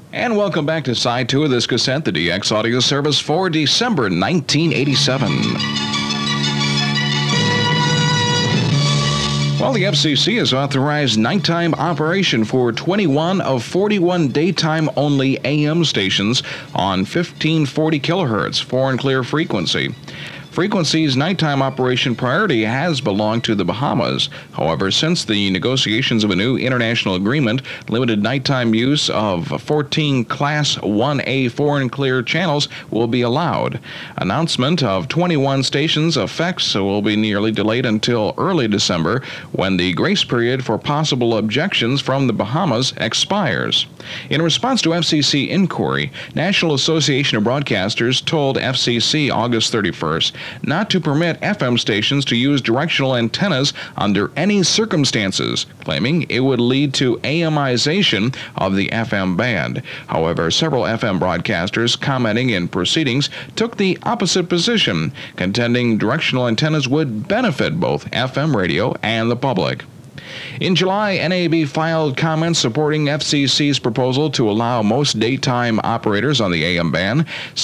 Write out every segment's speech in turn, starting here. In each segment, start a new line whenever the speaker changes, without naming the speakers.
And welcome back to Side 2 of this cassette, the DX Audio Service for December 1987. Well, the FCC has authorized nighttime operation for 21 of 41 daytime-only AM stations on 1540 kilohertz, foreign and clear frequency. Frequency's nighttime operation priority has belonged to the Bahamas. However, since the negotiations of a new international agreement, limited nighttime use of 14 Class 1A foreign and clear channels will be allowed. Announcement of 21 stations effects will be nearly delayed until early December, when the grace period for possible objections from the Bahamas expires. In response to FCC inquiry, National Association of Broadcasters told FCC August 31st not to permit FM stations to use directional antennas under any circumstances, claiming it would lead to AMization of the FM band. However, several FM broadcasters commenting in proceedings took the opposite position, contending directional antennas would benefit both FM radio and the public. In July, NAB filed comments supporting FCC's proposal to allow most daytime operators on the AM band,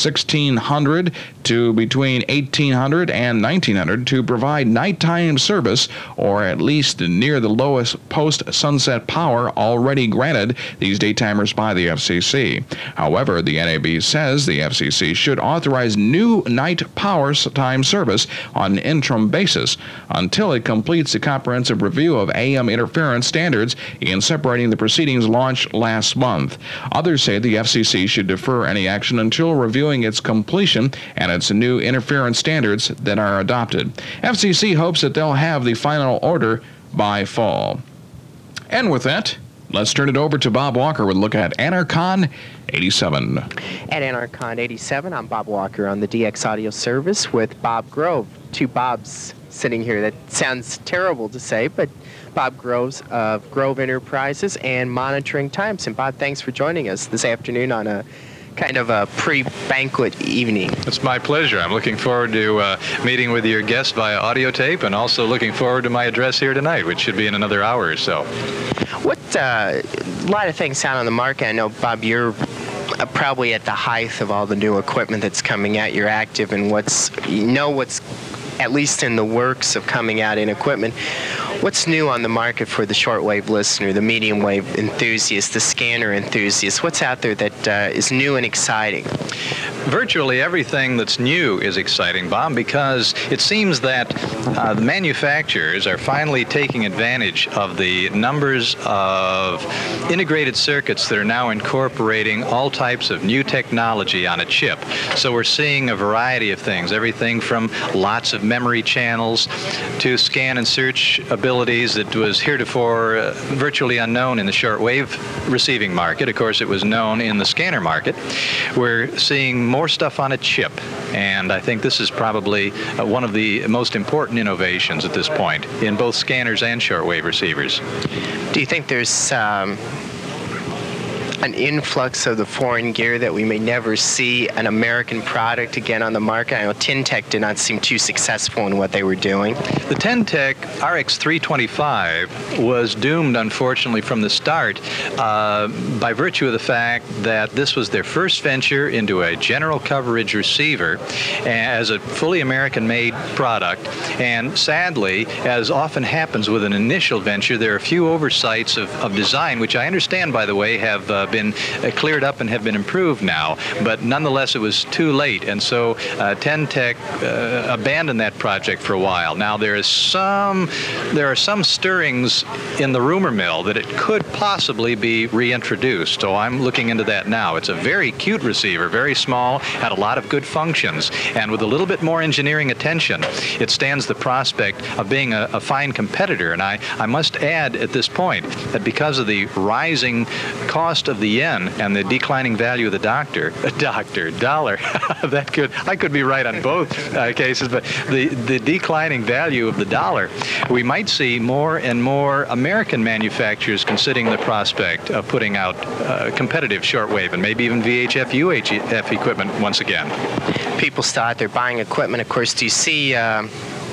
1600 to between 1800 and 1900, to provide nighttime service, or at least near the lowest post-sunset power already granted these daytimers by the FCC. However, the NAB says the FCC should authorize new night power time service on an interim basis until it completes a comprehensive review of AM interference standards in separating the proceedings launched last month. Others say the FCC should defer any action until reviewing its completion and its new interference standards that are adopted. FCC hopes that they'll have the final order by fall. And with that, let's turn it over to Bob Walker with a look at Anarchon 87.
At Anarchon 87, I'm Bob Walker on the DX Audio Service with Bob Grove. Two Bobs sitting here. That sounds terrible to say, but Bob Groves of Grove Enterprises and Monitoring Times. And Bob, thanks for joining us this afternoon on a kind of a pre-banquet evening.
It's my pleasure. I'm looking forward to meeting with your guest via audio tape, and also looking forward to my address here tonight, which should be in another hour or so.
What a lot of things out on the market. I know, Bob, you're probably at the height of all the new equipment that's coming out. You're active in what's at least in the works of coming out in equipment. What's new on the market for the shortwave listener, the medium wave enthusiast, the scanner enthusiast? What's out there that is new and exciting?
Virtually everything that's new is exciting, Bob, because it seems that the manufacturers are finally taking advantage of the numbers of integrated circuits that are now incorporating all types of new technology on a chip. So we're seeing a variety of things, everything from lots of memory channels to scan and search abilities that was heretofore virtually unknown in the shortwave receiving market. Of course, it was known in the scanner market. We're seeing more stuff on a chip, and I think this is probably one of the most important innovations at this point in both scanners and shortwave receivers.
Do you think there's an influx of the foreign gear that we may never see an American product again on the market? I know Tintec did not seem too successful in what they were doing.
The Tintec RX325 was doomed, unfortunately, from the start by virtue of the fact that this was their first venture into a general coverage receiver as a fully American-made product. And sadly, as often happens with an initial venture, there are a few oversights of design, which I understand, by the way, have been cleared up and have been improved now, but nonetheless it was too late, and so Tintec abandoned that project for a while. Now there are some stirrings in the rumor mill that it could possibly be reintroduced, so I'm looking into that now. It's a very cute receiver, very small, had a lot of good functions, and with a little bit more engineering attention, it stands the prospect of being a fine competitor. And I must add at this point that because of the rising cost of the yen and the declining value of the dollar, I could be right on both cases, but the declining value of the dollar, we might see more and more American manufacturers considering the prospect of putting out competitive shortwave and maybe even VHF, UHF equipment once again.
People still out there buying equipment. Of course, do you see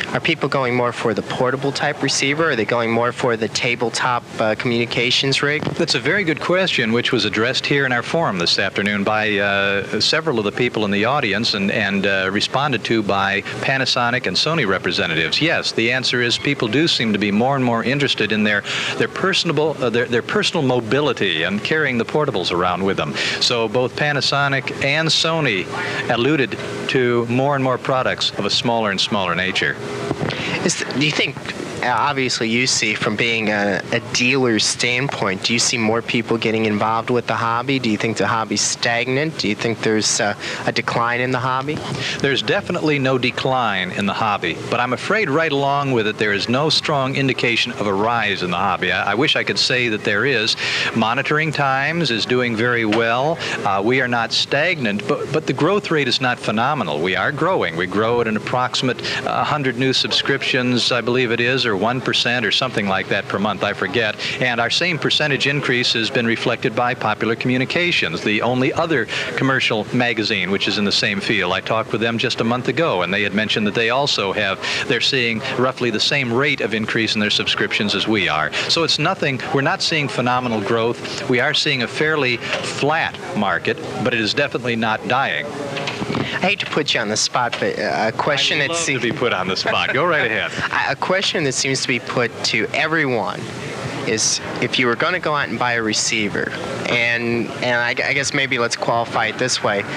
Are people going more for the portable type receiver, or are they going more for the tabletop communications rig?
That's a very good question, which was addressed here in our forum this afternoon by several of the people in the audience and responded to by Panasonic and Sony representatives. Yes, the answer is people do seem to be more and more interested in their personal mobility and carrying the portables around with them. So both Panasonic and Sony alluded to more and more products of a smaller and smaller nature.
Do you think, obviously you see from being a dealer's standpoint, do you see more people getting involved with the hobby? Do you think the hobby's stagnant? Do you think there's a decline in the hobby?
There's definitely no decline in the hobby, but I'm afraid right along with it there is no strong indication of a rise in the hobby. I wish I could say that there is. Monitoring Times is doing very well. We are not stagnant, but the growth rate is not phenomenal. We are growing. We grow at an approximate 100 new subscriptions, I believe it is, or 1% or something like that per month, I forget. And our same percentage increase has been reflected by Popular Communications, the only other commercial magazine which is in the same field. I talked with them just a month ago, and they had mentioned that they also they're seeing roughly the same rate of increase in their subscriptions as we are. So it's nothing, we're not seeing phenomenal growth. We are seeing a fairly flat market, but it is definitely not dying.
I hate to put you on the spot, but a question
I'd love to be put on the spot. Go right ahead.
A question that seems to be put to everyone is, if you were going to go out and buy a receiver, and I guess maybe let's qualify it this way,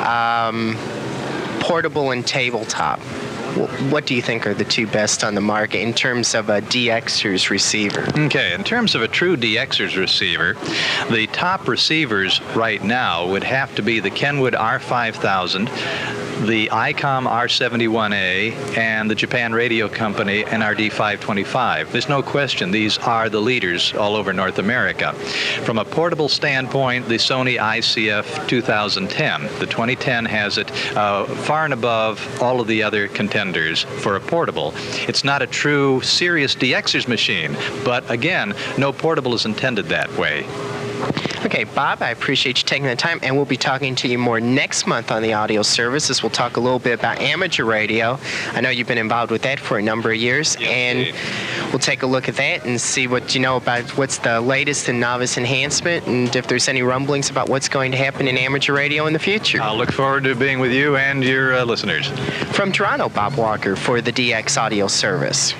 portable and tabletop, what do you think are the two best on the market in terms of a DXer's receiver?
Okay, in terms of a true DXer's receiver, the top receivers right now would have to be the Kenwood R5000, the ICOM R71A, and the Japan Radio Company NRD 525. There's no question these are the leaders all over North America. From a portable standpoint, the Sony ICF 2010. The 2010 has it far and above all of the other contenders for a portable. It's not a true serious DXer's machine, but again, no portable is intended that way.
Okay, Bob, I appreciate you taking the time, and we'll be talking to you more next month on the audio services. We'll talk a little bit about amateur radio. I know you've been involved with that for a number of years,
yes,
and
indeed.
We'll take a look at that and see what you know about what's the latest in novice enhancement, and if there's any rumblings about what's going to happen in amateur radio in the future.
I'll look forward to being with you and your listeners.
From Toronto, Bob Walker for the DX Audio Service.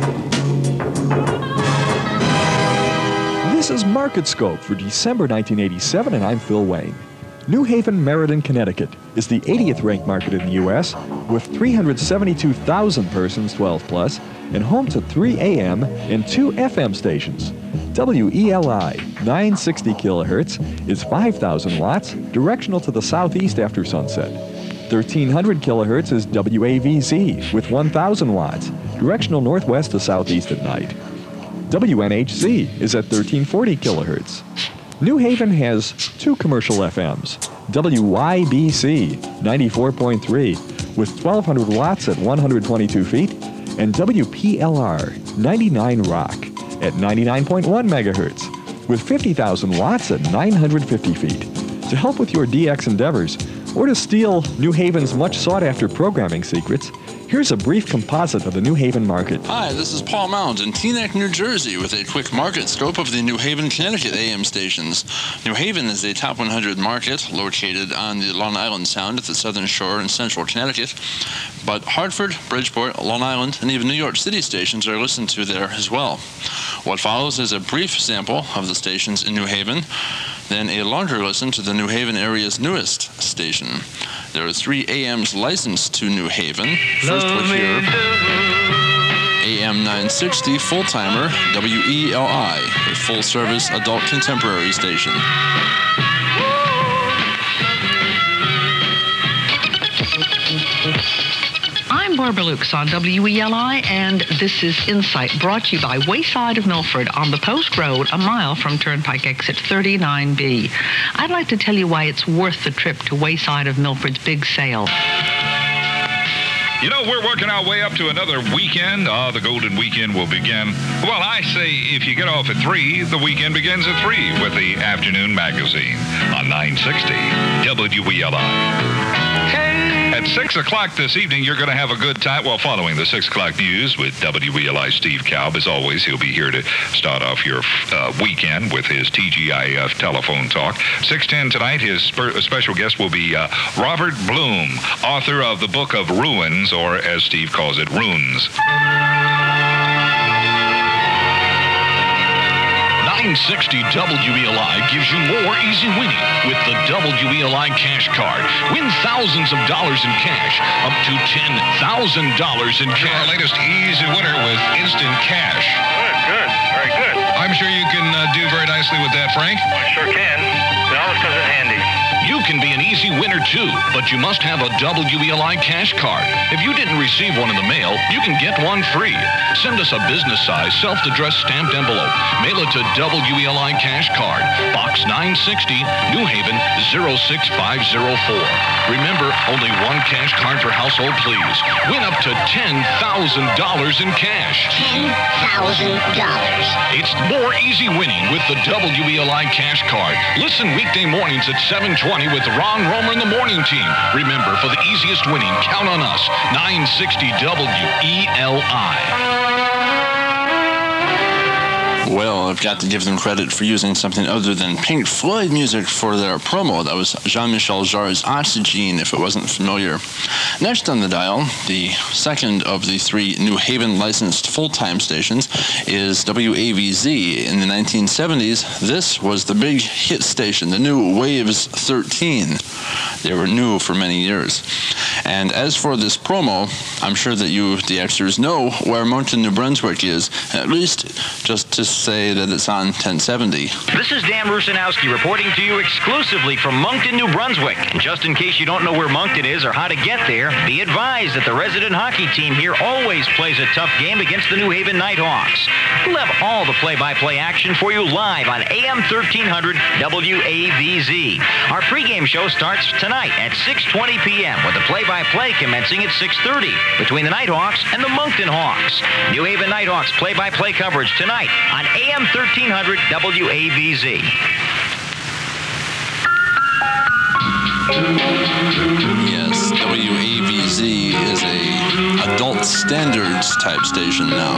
This is Market Scope for December 1987, and I'm Phil Wayne. New Haven, Meriden, Connecticut is the 80th ranked market in the U.S. with 372,000 persons 12 plus and home to 3 AM and 2 FM stations. WELI 960 kilohertz is 5,000 watts, directional to the southeast after sunset. 1300 kilohertz is WAVZ with 1,000 watts, directional northwest to southeast at night. WNHZ is at 1340 kilohertz. New Haven has 2 commercial FMs, WYBC 94.3 with 1,200 watts at 122 feet, and WPLR 99 Rock at 99.1 megahertz with 50,000 watts at 950 feet. To help with your DX endeavors, or to steal New Haven's much sought-after programming secrets, here's a brief composite of the New Haven market.
Hi, this is Paul Mound in Teaneck, New Jersey, with a quick market scope of the New Haven, Connecticut AM stations. New Haven is a top 100 market located on the Long Island Sound at the southern shore in central Connecticut, but Hartford, Bridgeport, Long Island, and even New York City stations are listened to there as well. What follows is a brief sample of the stations in New Haven, then a longer listen to the New Haven area's newest station. There are 3 AMs licensed to New Haven. First we'll hear AM 960 full-timer WELI, a full-service adult contemporary station.
I'm Barbara Lukes on WELI, and this is Insight, brought to you by Wayside of Milford on the Post Road, a mile from Turnpike Exit 39B. I'd like to tell you why it's worth the trip to Wayside of Milford's big sale.
You know, we're working our way up to another weekend. The Golden Weekend will begin. Well, I say if you get off at 3, the weekend begins at 3 with the Afternoon Magazine on 960 WELI.
Hey!
At 6 o'clock this evening, you're going to have a good time. Well, following the 6 o'clock news with WELI Steve Kalb. As always, he'll be here to start off your weekend with his TGIF telephone talk. 6:10 tonight, his special guest will be Robert Bloom, author of the Book of Ruins, or as Steve calls it, Runes.
960 WELI gives you more easy winning with the WELI cash card. Win thousands of dollars in cash, up to $10,000 in cash.
Our latest easy winner with instant cash.
Good, very good.
I'm sure you can do very nicely with that, Frank.
I sure can. It always comes in handy.
You can be an easy winner too, but you must have a WELI cash card. If you didn't receive one in the mail, you can get one free. Send us a business-size, self-addressed stamped envelope. Mail it to WELI Cash Card, Box 960, New Haven, 06504. Remember, only one cash card per household, please. Win up to $10,000 in cash.
$10,000.
It's more easy winning with the WELI Cash Card. Listen weekday mornings at 7:20 with Ron Romer and the morning team. Remember, for the easiest winning, count on us. 960 WELI.
Well, I've got to give them credit for using something other than Pink Floyd music for their promo. That was Jean-Michel Jarre's Oxygen, if it wasn't familiar. Next on the dial, the second of the three New Haven licensed full-time stations, is WAVZ. In the 1970s, this was the big hit station, the new Waves 13. They were new for many years. And as for this promo, I'm sure that you, the extras, know where Moncton, New Brunswick is, at least just to say that it's on 1070.
This is Dan Rusanowski reporting to you exclusively from Moncton, New Brunswick. And just in case you don't know where Moncton is or how to get there, be advised that the resident hockey team here always plays a tough game against the New Haven Nighthawks. We'll have all the play-by-play action for you live on AM 1300 WAVZ. Our pregame show starts tonight at 6:20 p.m. with the play-by-play commencing at 6:30 between the Nighthawks and the Moncton Hawks. New Haven Nighthawks play-by-play coverage tonight on AM 1300 WAVZ.
Yes, WAVZ is a adult standards type station now.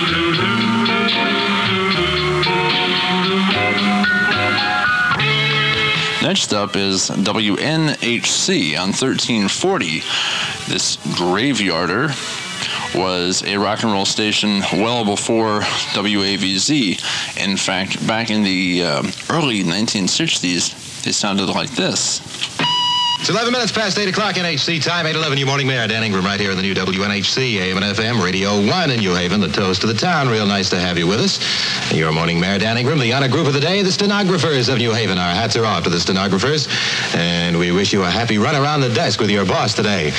Next up is WNHC on 1340. This graveyarder was a rock and roll station well before WAVZ. In fact, back in the early 1960s, they sounded like this.
It's 11 minutes past 8 o'clock NHC time, 8:11, your morning mayor, Dan Ingram, right here in the new WNHC, AM and FM, Radio 1 in New Haven, the toast of the town. Real nice to have you with us. Your morning mayor, Dan Ingram, the honor group of the day, the stenographers of New Haven. Our hats are off to the stenographers, and we wish you a happy run around the desk with your boss today.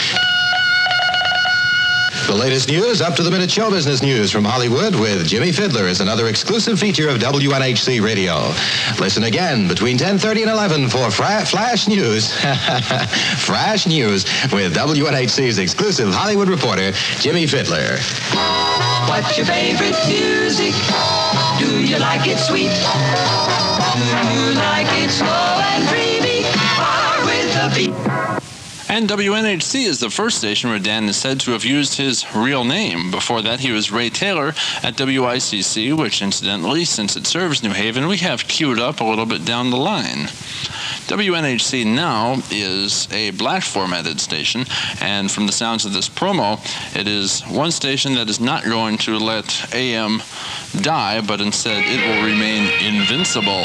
The latest news, up-to-the-minute show business news from Hollywood with Jimmy Fiddler is another exclusive feature of WNHC Radio. Listen again between 10:30 and 11 for Flash News. Flash News with WNHC's exclusive Hollywood reporter, Jimmy Fiddler.
What's your favorite music? Do you like it sweet? Do you like it slow and dreamy? Or with the beat?
And WNHC is the first station where Dan is said to have used his real name. Before that, he was Ray Taylor at WICC, which incidentally, since it serves New Haven, we have queued up a little bit down the line. WNHC now is a black formatted station, and from the sounds of this promo, it is one station that is not going to let AM die, but instead it will remain invincible.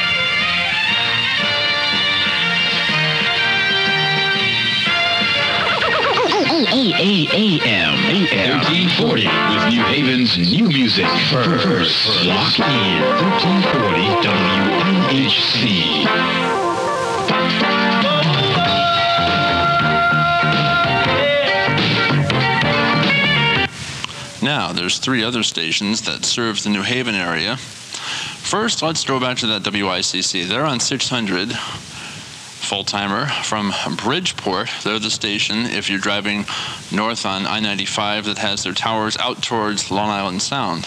AM 1340 with New Haven's new music. First, lock in 1340 WNHC.
Now, there's three other stations that serve the New Haven area. First, let's go back to that WICC. They're on 600. Full-timer from Bridgeport. They're the station, if you're driving north on I-95, that has their towers out towards Long Island Sound.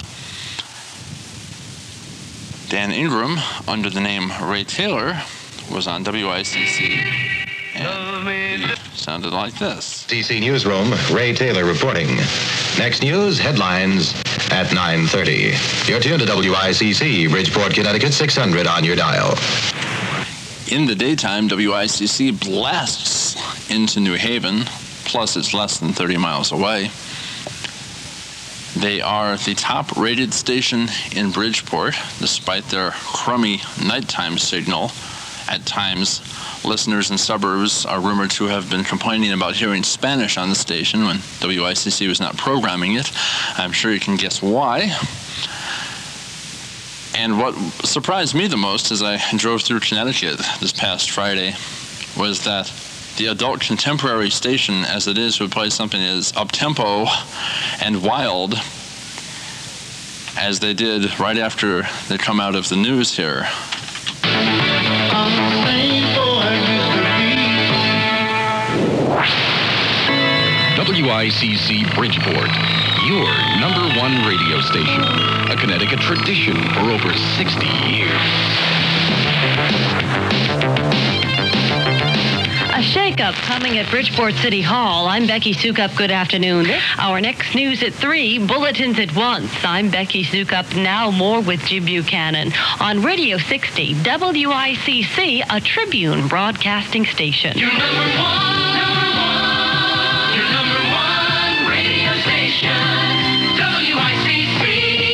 Dan Ingram, under the name Ray Taylor, was on WICC. And the sounded like this.
CC Newsroom, Ray Taylor reporting. Next news, headlines at 9:30. You're tuned to WICC, Bridgeport, Connecticut, 600 on your dial.
In the daytime, WICC blasts into New Haven, plus it's less than 30 miles away. They are the top-rated station in Bridgeport, despite their crummy nighttime signal. At times, listeners in suburbs are rumored to have been complaining about hearing Spanish on the station when WICC was not programming it. I'm sure you can guess why. And what surprised me the most as I drove through Connecticut this past Friday was that the adult contemporary station, as it is, would play something as up-tempo and wild as they did right after they come out of the news here.
WICC Bridgeport, your #1 radio station. A Connecticut tradition for over 60 years.
A shakeup coming at Bridgeport City Hall. I'm Becky Sukup. Good afternoon. Our next news at 3, bulletins at once. I'm Becky Sukup. Now more with Jim Buchanan. On Radio 60, WICC, a Tribune broadcasting station.
Your number one radio station, WICC.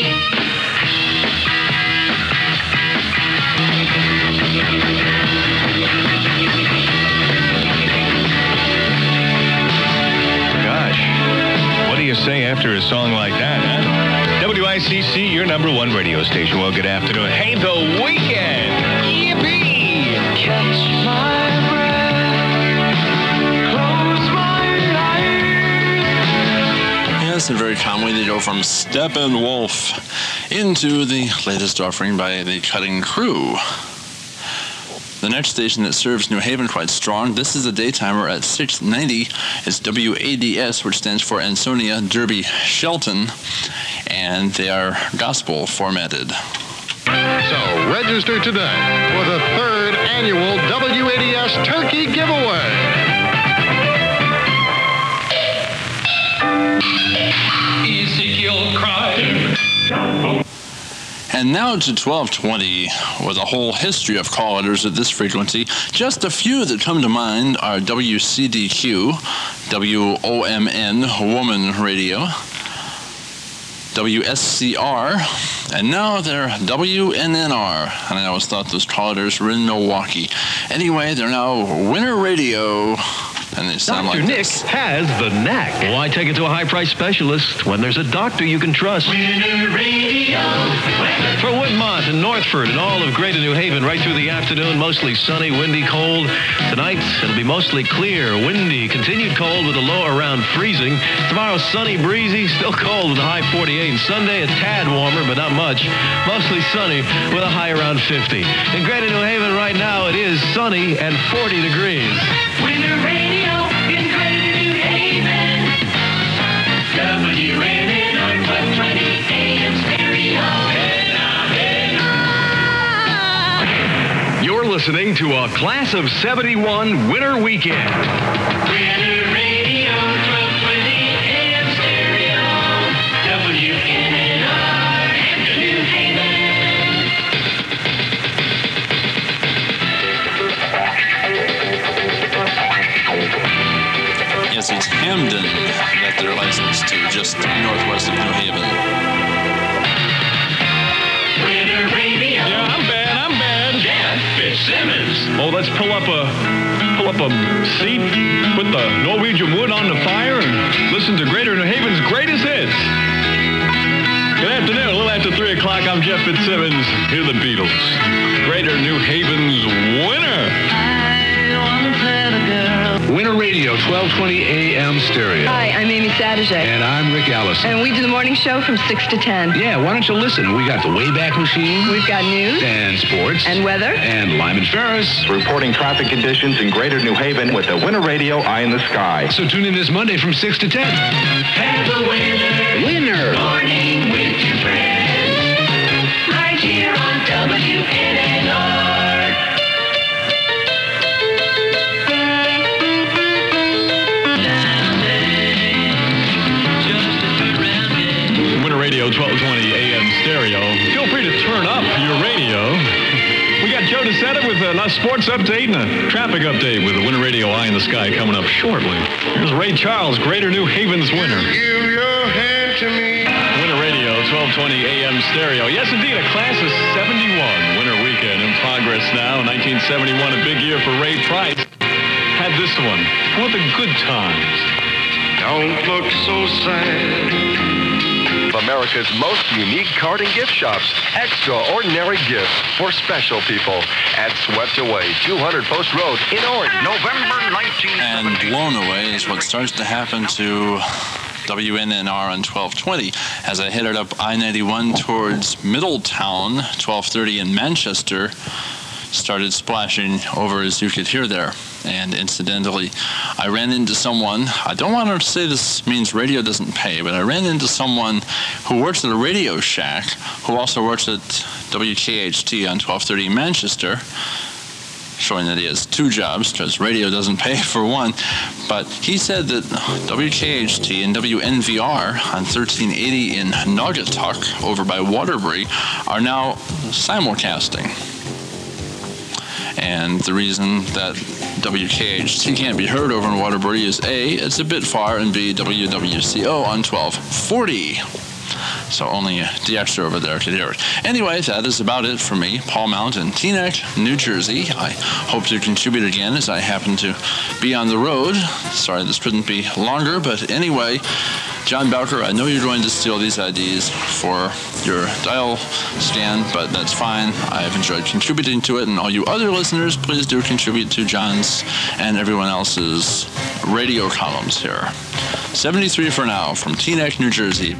What do you say after a song like that, huh? WICC, your #1 radio station. Well, good afternoon. Hey, the weekend! Yippee! Catch my breath, close my eyes.
Yes, and very calmly they go from Steppenwolf into the latest offering by the Cutting Crew. The next station that serves New Haven quite strong, this is a daytimer at 690. It's WADS, which stands for Ansonia Derby Shelton, and they are gospel formatted.
So register today for the 3rd annual WADS Turkey Giveaway.
Ezekiel cried.
And now to 1220, with a whole history of call letters at this frequency. Just a few that come to mind are WCDQ, WOMN, Woman Radio, WSCR, and now they're WNNR. And I always thought those call letters were in Milwaukee. Anyway, they're now Winter Radio. And they sound
Dr.
like
Nick
this.
has the knack. Why take it to a high-price specialist when there's a doctor you can trust?
Winter Radio.
For Woodmont and Northford and all of Greater New Haven, right through the afternoon, mostly sunny, windy, cold. Tonight, it'll be mostly clear, windy, continued cold with a low around freezing. Tomorrow, sunny, breezy, still cold with a high 48. And Sunday, a tad warmer, but not much. Mostly sunny with a high around 50. In Greater New Haven right now, it is sunny and 40 degrees.
Winter Radio in Greater New Haven. WNN on 1220 AM stereo. Hey now.
You're listening to a Class of 71 Winter Weekend.
Winter Radio 1220 AM stereo. WNNR New Haven.
Yes, it's Hamden that they're licensed to, just northwest of New Haven.
Winter Radio.
Yeah, I'm bad.
Jeff Fitzsimmons.
Oh, let's pull up a seat, put the Norwegian wood on the fire, and listen to Greater New Haven's greatest hits. Good afternoon. A little after 3 o'clock, I'm Jeff Fitzsimmons. Hear the Beatles. Greater New Haven's winner.
Winter Radio, 1220 AM stereo.
Hi, I'm Amy Sadegé.
And I'm Rick Allison.
And we do the morning show from 6 to 10.
Yeah, why don't you listen? We got the Wayback Machine.
We've got news.
And sports.
And weather.
And Lyman Ferris.
Reporting traffic conditions in Greater New Haven with the Winter Radio Eye in the Sky.
So tune in this Monday from 6 to 10.
Have a winner. Morning with your friends. Right here on WNNR.
sports update and a traffic update with the Winter Radio Eye in the Sky coming up shortly. Here's Ray Charles, Greater New Haven's winner.
Give your hand to me.
Winter Radio, 1220 AM stereo. Yes, indeed, a class of 71 winter weekend in progress now. 1971, a big year for Ray Price. Had this one for the good times.
Don't look so sad.
America's most unique card and gift shops. Extraordinary gifts for special people at Swept Away, 200 Post Road in Orange.
November 19th.
And blown away is what starts to happen to WNNR on 1220 as I headed up I-91 towards Middletown, 1230 in Manchester. Started splashing over, as you could hear there. And incidentally, I ran into someone, I don't want to say this means radio doesn't pay, but I ran into someone who works at a Radio Shack, who also works at WKHT on 1230 Manchester, showing that he has two jobs, because radio doesn't pay for one. But he said that WKHT and WNVR on 1380 in Naugatuck, over by Waterbury, are now simulcasting. And the reason that WKHT can't be heard over in Waterbury is A, it's a bit far, and B, WWCO on 1240. So only the extra over there could hear it. Anyway, that is about it for me. Paul Mount in Teaneck, New Jersey. I hope to contribute again as I happen to be on the road. Sorry this couldn't be longer, but anyway, John Bowker, I know you're going to steal these IDs for your dial scan, but that's fine. I've enjoyed contributing to it, and all you other listeners, please do contribute to John's and everyone else's radio columns here. 73 for now from Teaneck, New Jersey.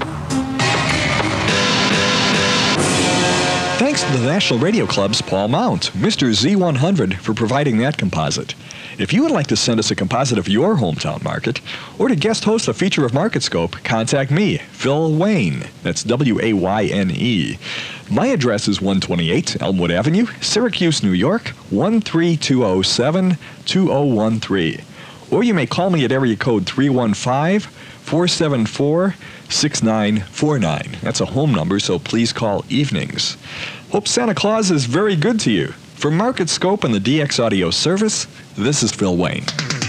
Thanks to the National Radio Club's Paul Mount, Mr. Z100, for providing that composite. If you would like to send us a composite of your hometown market, or to guest host a feature of MarketScope, contact me, Phil Wayne. That's W-A-Y-N-E. My address is 128 Elmwood Avenue, Syracuse, New York, 13207-2013. Or you may call me at area code 315-474-6949. That's a home number, so please call evenings. Hope Santa Claus is very good to you. From MarketScope and the DX Audio Service, this is Phil Wayne.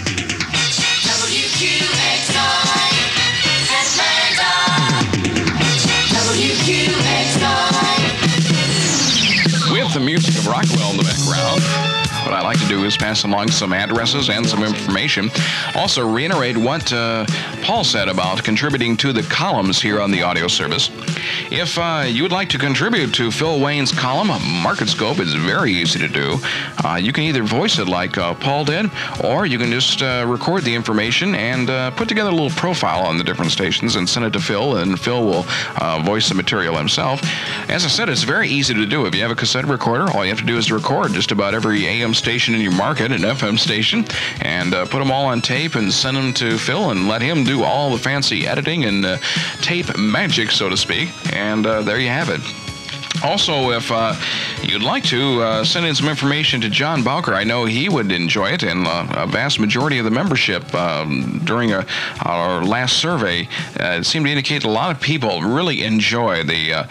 With the music of Rockwell in the background, what I like to do is pass along some addresses and some information. Also reiterate what Paul said about contributing to the columns here on the audio service. If you would like to contribute to Phil Wayne's column, MarketScope is very easy to do. You can either voice it like Paul did, or you can just record the information and put together a little profile on the different stations and send it to Phil, and Phil will voice the material himself. As I said, it's very easy to do. If you have a cassette recorder, all you have to do is record just about every AM station in your market, an FM station, and put them all on tape and send them to Phil and let him do all the fancy editing and tape magic, so to speak. And there you have it. Also, if you'd like to send in some information to John Bowker, I know he would enjoy it, and a vast majority of the membership during our last survey seemed to indicate a lot of people really enjoy the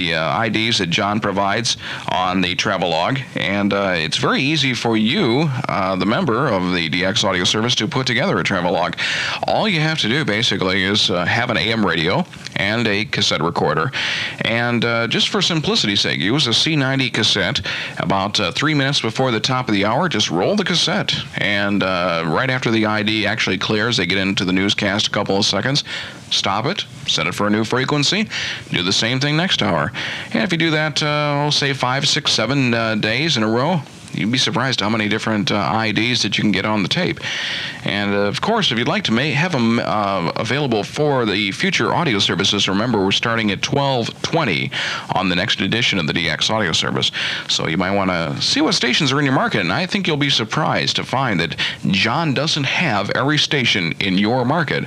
IDs that John provides on the Travelog, and it's very easy for you, the member of the DX Audio Service, to put together a Travelog. All you have to do, basically, is have an AM radio and a cassette recorder, and just for simplicity's sake, use a C90 cassette. About 3 minutes before the top of the hour, just roll the cassette, and right after the ID actually clears, they get into the newscast a couple of seconds, stop it, set it for a new frequency, do the same thing next hour. And if you do that, say 5, 6, 7 days in a row, you'd be surprised how many different IDs that you can get on the tape. And, of course, if you'd like to have them available for the future audio services, remember, we're starting at 12:20 on the next edition of the DX Audio Service. So you might want to see what stations are in your market, and I think you'll be surprised to find that John doesn't have every station in your market.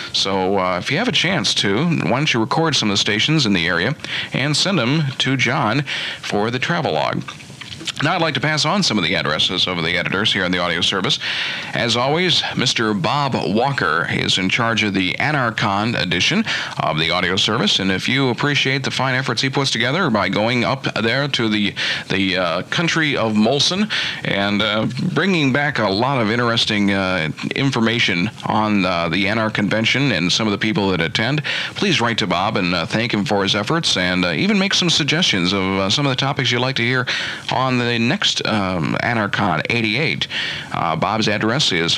So if you have a chance to, why don't you record some of the stations in the area and send them to John for the Travelog. Now I'd like to pass on some of the addresses of the editors here in the audio service. As always, Mr. Bob Walker is in charge of the Anarchon edition of the audio service, and if you appreciate the fine efforts he puts together by going up there to the country of Molson and bringing back a lot of interesting information on the Anar convention and some of the people that attend, please write to Bob and thank him for his efforts, and even make some suggestions of some of the topics you'd like to hear on the next Anarchon 88. Bob's address is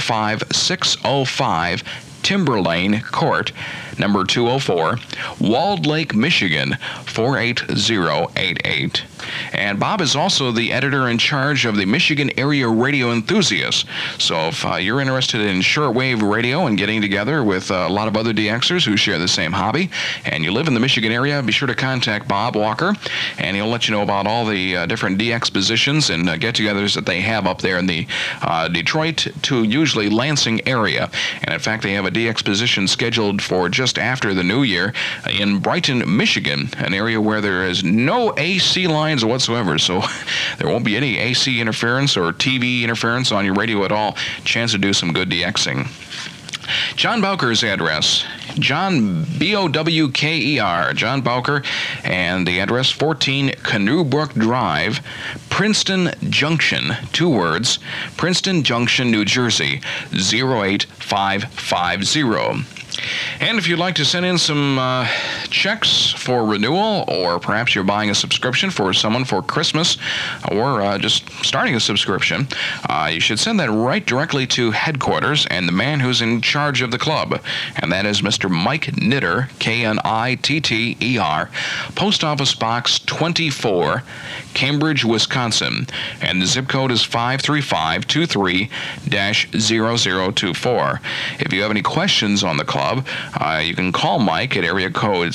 45605 Timberlane Court, number 204, Walled Lake, Michigan, 48088. And Bob is also the editor in charge of the Michigan Area Radio Enthusiasts. So if you're interested in shortwave radio and getting together with a lot of other DXers who share the same hobby, and you live in the Michigan area, be sure to contact Bob Walker, and he'll let you know about all the different DX positions and get-togethers that they have up there in the Detroit to usually Lansing area. And in fact, they have a DX position scheduled for just after the new year in Brighton, Michigan, an area where there is no AC lines whatsoever, so there won't be any AC interference or TV interference on your radio at all. Chance to do some good DXing. John Bowker's address, John B-O-W-K-E-R, John Bowker, and the address 14 Canoe Brook Drive, Princeton Junction, 2 words, Princeton Junction, New Jersey, 08550. And if you'd like to send in some checks for renewal, or perhaps you're buying a subscription for someone for Christmas, or just starting a subscription, you should send that right directly to headquarters and the man who's in charge of the club, and that is Mr. Mike Knitter, K-N-I-T-T-E-R, Post Office Box 24, Cambridge, Wisconsin, and the zip code is 53523-0024. If you have any questions on the club, you can call Mike at area code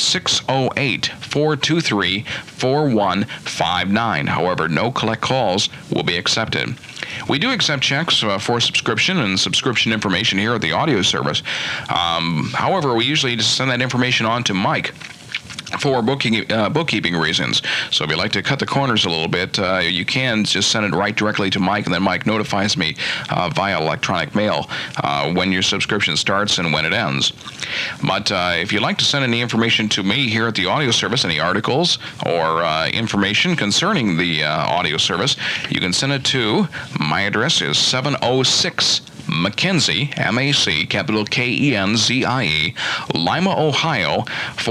608-423-4159. However, no collect calls will be accepted. We do accept checks for subscription and subscription information here at the audio service. However, we usually just send that information on to Mike for bookkeeping reasons. So if you'd like to cut the corners a little bit, you can just send it right directly to Mike, and then Mike notifies me via electronic mail when your subscription starts and when it ends. But if you'd like to send any information to me here at the audio service, any articles or information concerning the audio service, you can send it to, my address is 706 Mackenzie, M-A-C, capital K-E-N-Z-I-E, Lima, Ohio,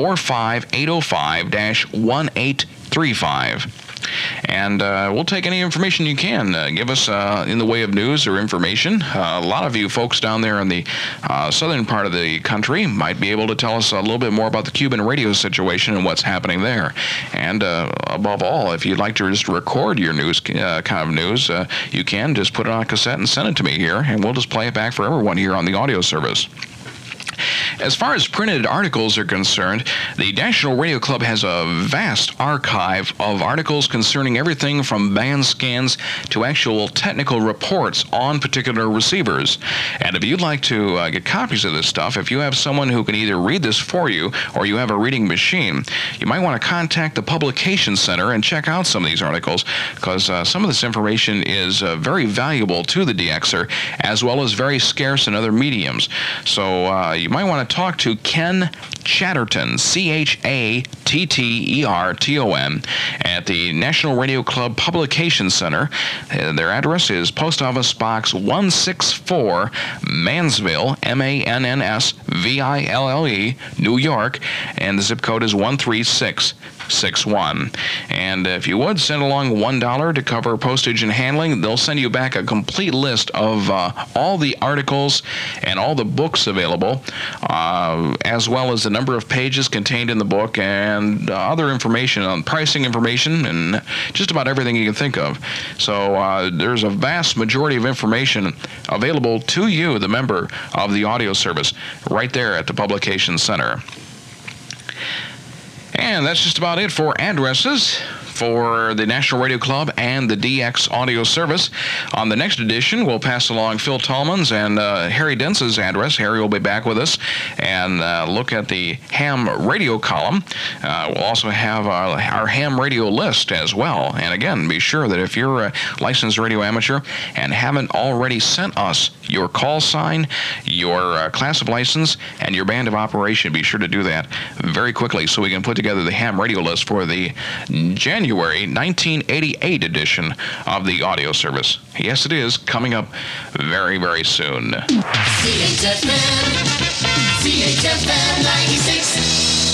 45805-1835. And we'll take any information you can. Give us in the way of news or information. A lot of you folks down there in the southern part of the country might be able to tell us a little bit more about the Cuban radio situation and what's happening there. And above all, if you'd like to just record your news, kind of news, you can just put it on a cassette and send it to me here, and we'll just play it back for everyone here on the audio service. As far as printed articles are concerned, the National Radio Club has a vast archive of articles concerning everything from band scans to actual technical reports on particular receivers. And if you'd like to get copies of this stuff, if you have someone who can either read this for you or you have a reading machine, you might want to contact the Publication Center and check out some of these articles, because some of this information is very valuable to the DXer, as well as very scarce in other mediums. So you might want to talk to Ken Chatterton, C-H-A-T-T-E-R-T-O-N, at the National Radio Club Publication Center. Their address is Post Office Box 164, Mansville, M-A-N-N-S-V-I-L-L-E, New York, and the zip code is 13661. And if you would send along $1 to cover postage and handling, they'll send you back a complete list of all the articles and all the books available, as well as the number of pages contained in the book and other information on pricing information and just about everything you can think of. So there's a vast majority of information available to you, the member of the audio service, right there at the Publication Center. And that's just about it for addresses. for the National Radio Club and the DX Audio Service. On the next edition, we'll pass along Phil Tallman's and Harry Dentz's address. Harry will be back with us and look at the ham radio column. We'll also have our ham radio list as well. And again, be sure that if you're a licensed radio amateur and haven't already sent us your call sign, your class of license, and your band of operation, be sure to do that very quickly so we can put together the ham radio list for the January 1988 edition of the audio service. Yes, it is coming up very, very soon.
CHFM 96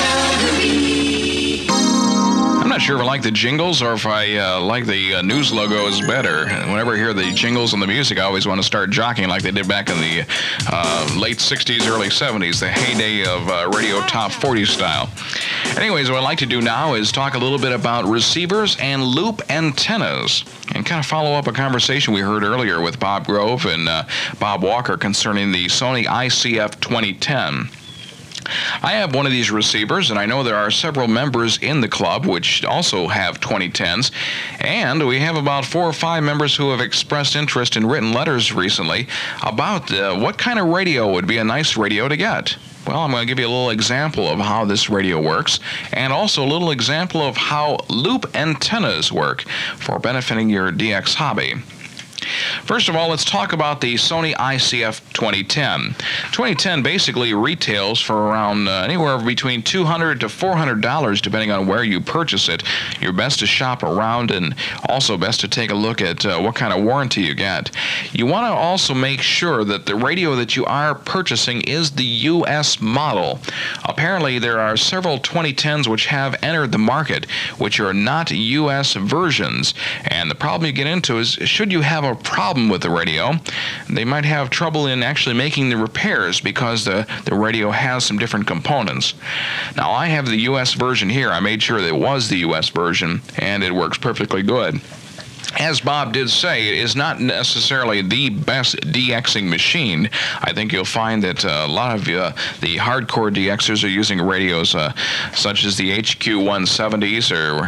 Calgary.
I'm not sure if I like the jingles or if I like the news logos better. Whenever I hear the jingles and the music, I always want to start jockeying like they did back in the late 60s, early 70s, the heyday of radio top 40 style. Anyways, what I'd like to do now is talk a little bit about receivers and loop antennas and kind of follow up a conversation we heard earlier with Bob Grove and Bob Walker concerning the Sony ICF 2010. I have one of these receivers, and I know there are several members in the club which also have 2010s, and we have about 4 or 5 members who have expressed interest in written letters recently about what kind of radio would be a nice radio to get. Well, I'm going to give you a little example of how this radio works, and also a little example of how loop antennas work for benefiting your DX hobby. First of all, let's talk about the Sony ICF 2010. 2010 basically retails for around anywhere between $200 to $400, depending on where you purchase it. You're best to shop around and also best to take a look at what kind of warranty you get. You want to also make sure that the radio that you are purchasing is the U.S. model. Apparently, there are several 2010s which have entered the market, which are not U.S. versions. And the problem you get into is, should you have a problem with the radio, they might have trouble in actually making the repairs because the radio has some different components. Now, I have the U.S. version here. I made sure that it was the U.S. version, and it works perfectly good. As Bob did say, it is not necessarily the best DXing machine. I think you'll find that a lot of the hardcore DXers are using radios such as the HQ170s or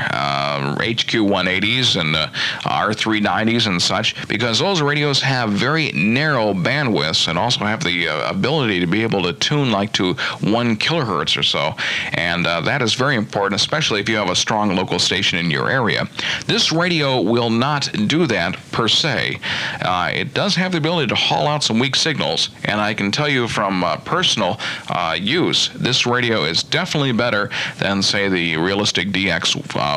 HQ180s and R390s and such, because those radios have very narrow bandwidths and also have the ability to be able to tune like to 1 kilohertz or so. And that is very important, especially if you have a strong local station in your area. This radio will not do that per se. It does have the ability to haul out some weak signals, and I can tell you from personal use, this radio is definitely better than, say, the Realistic DX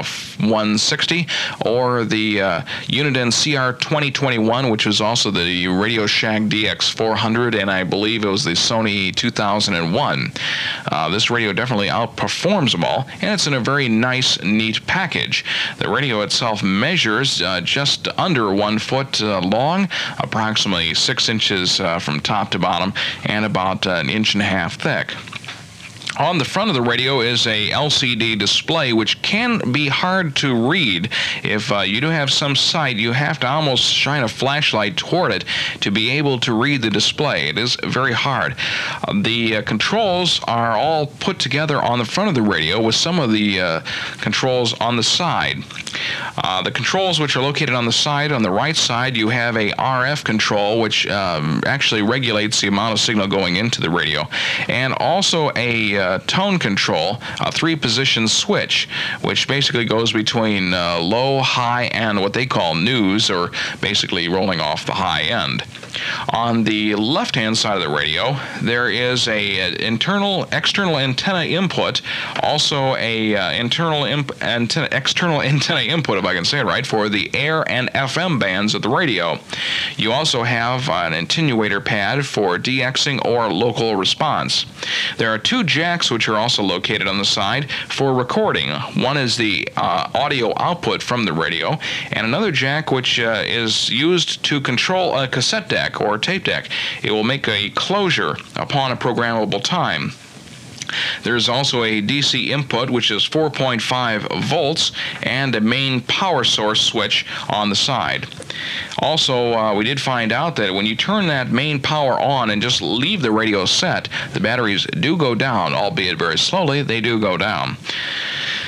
160 or the Uniden CR 2021, which is also the Radio Shack DX 400, and I believe it was the Sony 2001. This radio definitely outperforms them all, and it's in a very nice, neat package. The radio itself measures just under 1 foot long, approximately 6 inches from top to bottom, and about 1.5 inches thick. On the front of the radio is a LCD display, which can be hard to read. If you do have some sight, you have to almost shine a flashlight toward it to be able to read the display. It is very hard. The controls are all put together on the front of the radio with some of the controls on the side. The controls which are located on the side, on the right side, you have a RF control, which actually regulates the amount of signal going into the radio, and also a tone control, a 3-position switch, which basically goes between low, high, and what they call news, or basically rolling off the high end. On the left-hand side of the radio, there is a external antenna input, also a external antenna input, if I can say it right, for the air and FM bands of the radio. You also have an attenuator pad for DXing or local response. There are 2 jacks which are also located on the side for recording. One is the audio output from the radio, and another jack which is used to control a cassette deck or tape deck. It will make a closure upon a programmable time. There's also a DC input, which is 4.5 volts, and a main power source switch on the side. Also, we did find out that when you turn that main power on and just leave the radio set, the batteries do go down, albeit very slowly, they do go down.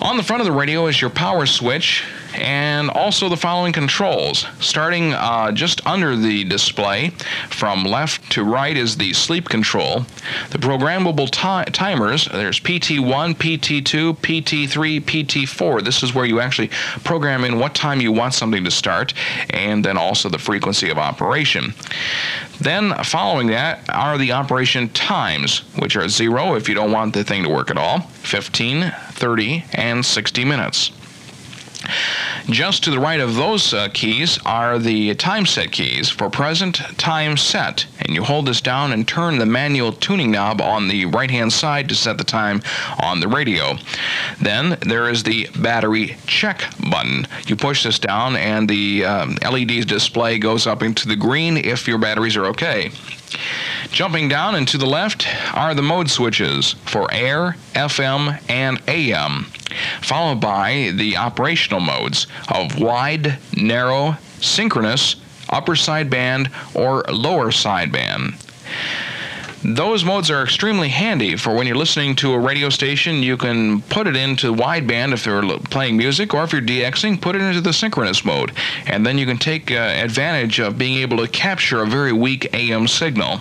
On the front of the radio is your power switch and also the following controls. Starting just under the display, from left to right is the sleep control. The programmable timers, there's PT1, PT2, PT3, PT4. This is where you actually program in what time you want something to start, and then also the frequency of operation. Then following that are the operation times, which are 0 if you don't want the thing to work at all, 15, 30, and 60 minutes. Just to the right of those keys are the time set keys for present time set, and you hold this down and turn the manual tuning knob on the right hand side to set the time on the radio. Then there is the battery check button. You push this down and the LED display goes up into the green if your batteries are okay. Jumping down and to the left are the mode switches for air, FM, and AM, followed by the operational modes of wide, narrow, synchronous, upper sideband, or lower sideband. Those modes are extremely handy for when you're listening to a radio station. You can put it into wideband if they're playing music, or if you're DXing, put it into the synchronous mode. And then you can take advantage of being able to capture a very weak AM signal.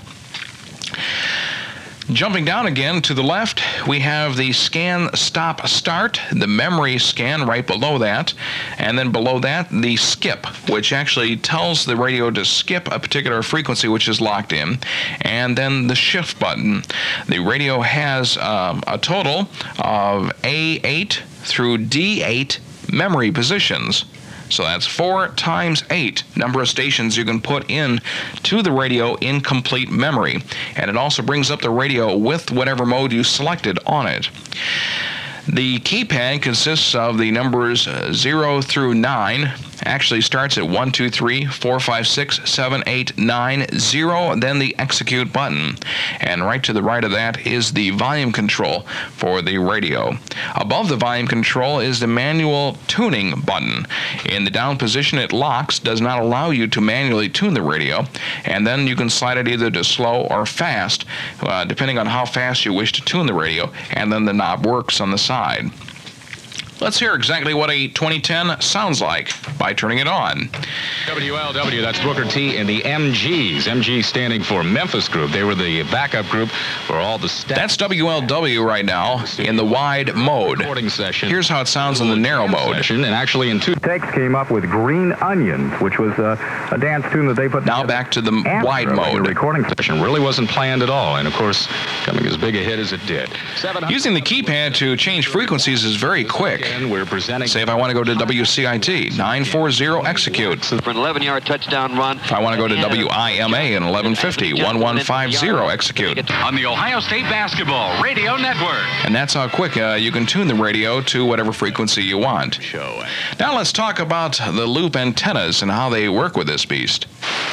Jumping down again to the left, we have the scan, stop, start, the memory scan right below that, and then below that, the skip, which actually tells the radio to skip a particular frequency which is locked in, and then the shift button. The radio has a total of A8 through D8 memory positions. So that's 4 times 8 number of stations you can put in to the radio in complete memory. And it also brings up the radio with whatever mode you selected on it. The keypad consists of the numbers 0 through 9. Actually starts at 1, 2, 3, 4, 5, 6, 7, 8, 9, 0, then the execute button. And right to the right of that is the volume control for the radio. Above the volume control is the manual tuning button. In the down position, it locks, does not allow you to manually tune the radio, and then you can slide it either to slow or fast, depending on how fast you wish to tune the radio, and then the knob works on the side. Let's hear exactly what a 2010 sounds like by turning it on.
WLW, that's Booker T and the MGs. MG standing for Memphis Group. They were the backup group for all the staff.
That's WLW right now in the wide mode. Here's how it sounds in the narrow mode.
And actually in two takes came up with Green Onions, which was a dance tune that they put
now back to the wide mode.
The recording session really wasn't planned at all, and of course, coming as big a hit as it did.
Using the keypad to change frequencies is very quick.
We're presenting.
Say if I want to go to WCIT, 940 execute.
For an 11-yard touchdown run.
If I want to go to WIMA in 1150, 1150 execute.
On the Ohio State Basketball Radio Network.
And that's how quick you can tune the radio to whatever frequency you want. Now let's talk about the loop antennas and how they work with this beast.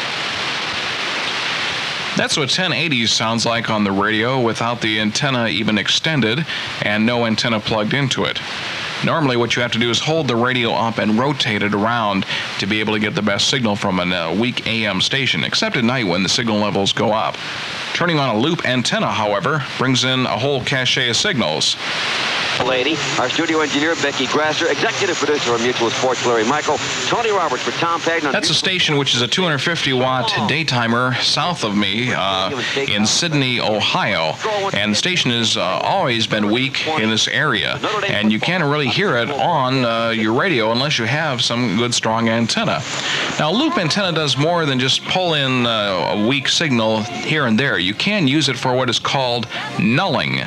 That's what 1080 sounds like on the radio without the antenna even extended and no antenna plugged into it. Normally what you have to do is hold the radio up and rotate it around to be able to get the best signal from a weak AM station, except at night when the signal levels go up. Turning on a loop antenna, however, brings in a whole cache of signals.
Lady, our studio engineer, Becky Grasser, executive producer of Mutual Sports, Larry Michael, Tony Roberts for Tom Pagnon.
That's a station which is a 250-watt daytimer south of me in Sydney, Ohio. And the station has always been weak in this area. And you can't really hear it on your radio unless you have some good, strong antenna. Now, loop antenna does more than just pull in a weak signal here and there. You can use it for what is called nulling.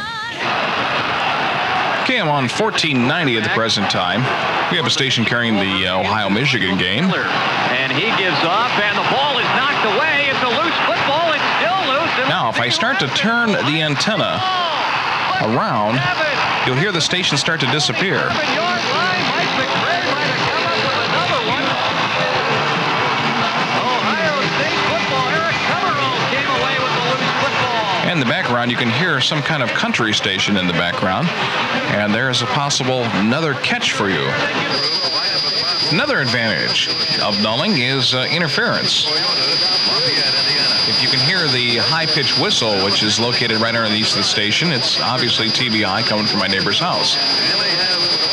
Okay, I'm on 1490 at the present time. We have a station carrying the Ohio-Michigan game.
And he gives up, and the ball is knocked away. It's a loose football. It's still loose.
Now, if I start to turn the antenna around, you'll hear the station start to disappear. In the background, you can hear some kind of country station in the background, and there is a possible another catch for you. Another advantage of nulling is interference. If you can hear the high-pitched whistle, which is located right underneath the station, it's obviously TBI coming from my neighbor's house.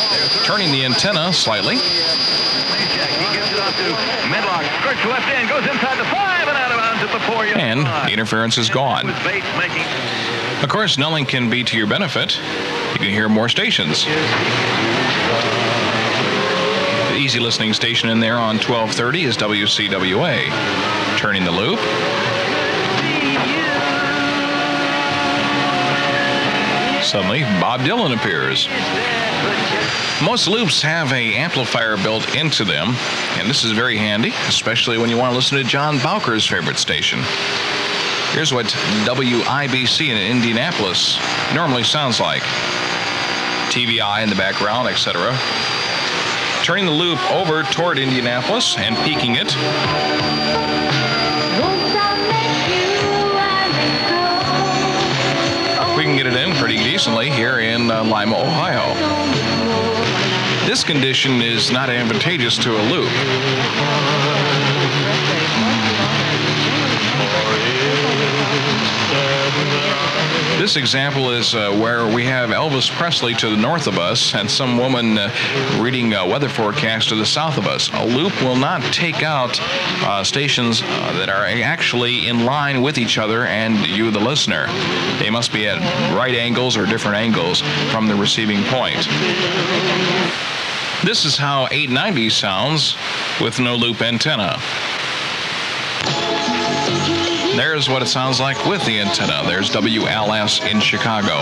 Turning the antenna slightly.
He gives it out to Medlock. Skirts left end, goes inside the 5 and out of bounds at the 4-yard line.
And the interference is gone. Of course, nothing can be to your benefit. You can hear more stations. The easy listening station in there on 1230 is WCWA. Turning the loop. Suddenly, Bob Dylan appears. Most loops have an amplifier built into them, and this is very handy, especially when you want to listen to John Bowker's favorite station. Here's what WIBC in Indianapolis normally sounds like. TVI in the background, etc. Turning the loop over toward Indianapolis and peaking it. We can get it in pretty decently here in Lima, Ohio. This condition is not advantageous to a loop. This example is where we have Elvis Presley to the north of us and some woman reading a weather forecast to the south of us. A loop will not take out stations that are actually in line with each other and you, the listener. They must be at right angles or different angles from the receiving point. This is how 890 sounds with no loop antenna. There's what it sounds like with the antenna. There's WLS in Chicago.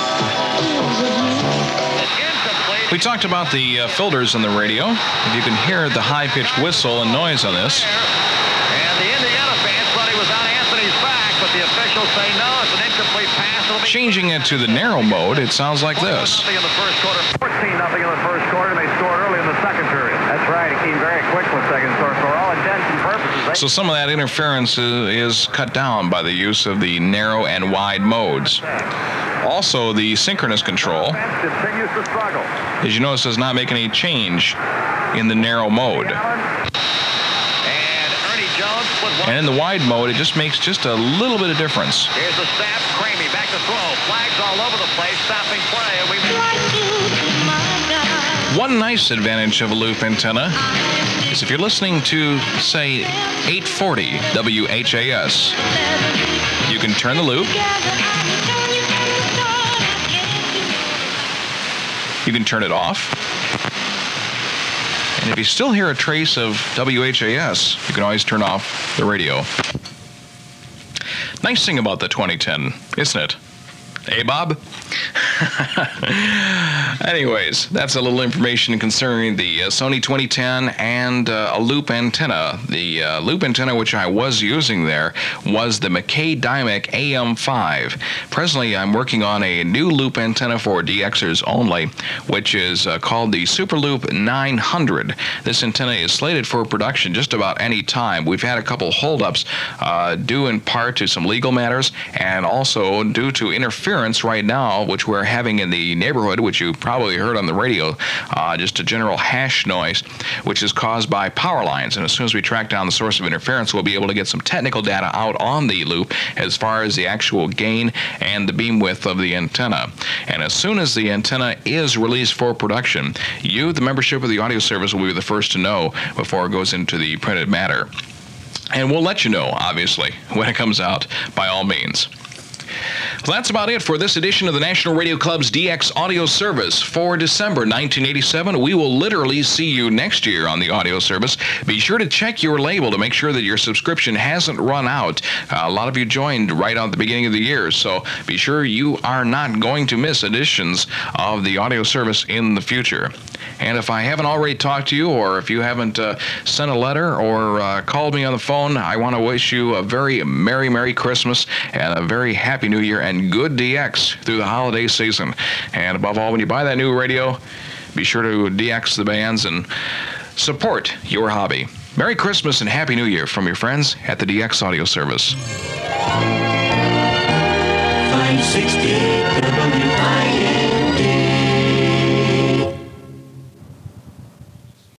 We talked about the filters in the radio. You can hear the high-pitched whistle and noise on this.
And the Indiana fans thought he was on Anthony's back, but the officials say no, it's an incomplete pass.
Changing it to the narrow mode, it sounds like this.
In the first quarter, 14-0 in the first quarter. They scored early in the second period. That's right. It came very quick with second quarter. For all intents and purposes.
So some of that interference is cut down by the use of the narrow and wide modes. Also, the synchronous control,
continues to struggle.
as you notice, does not make any change in the narrow mode. And in the wide mode, it just makes just a little bit of difference.
Here's the snap. Cramey back to throw. Flags all over the place. Stopping play.
One nice advantage of a loop antenna is if you're listening to, say, 840 WHAS, you can turn the loop. You can turn it off. And if you still hear a trace of WHAS, you can always turn off the radio. Nice thing about the 2010, isn't it? Hey, Bob? Anyways, that's a little information concerning the Sony 2010 and a loop antenna. The loop antenna which I was using there was the McKay Dymic AM5. Presently, I'm working on a new loop antenna for DXers only, which is called the Superloop 900. This antenna is slated for production just about any time. We've had a couple holdups due in part to some legal matters and also due to interference right now, which we're having in the neighborhood, which you probably heard on the radio, just a general hash noise, which is caused by power lines. And as soon as we track down the source of interference, we'll be able to get some technical data out on the loop as far as the actual gain and the beam width of the antenna. And as soon as the antenna is released for production, you, the membership of the audio service, will be the first to know before it goes into the printed matter. And we'll let you know, obviously, when it comes out, by all means. Well, that's about it for this edition of the National Radio Club's DX audio service for December 1987. We will literally see you next year on the audio service. Be sure to check your label to make sure that your subscription hasn't run out. A lot of you joined right at the beginning of the year, so be sure you are not going to miss editions of the audio service in the future. And if I haven't already talked to you, or if you haven't sent a letter or called me on the phone, I want to wish you a very Merry Christmas and a very Happy New Year and good DX through the holiday season. And above all, when you buy that new radio, be sure to DX the bands and support your hobby. Merry Christmas and Happy New Year from your friends at the DX Audio Service.
Find 60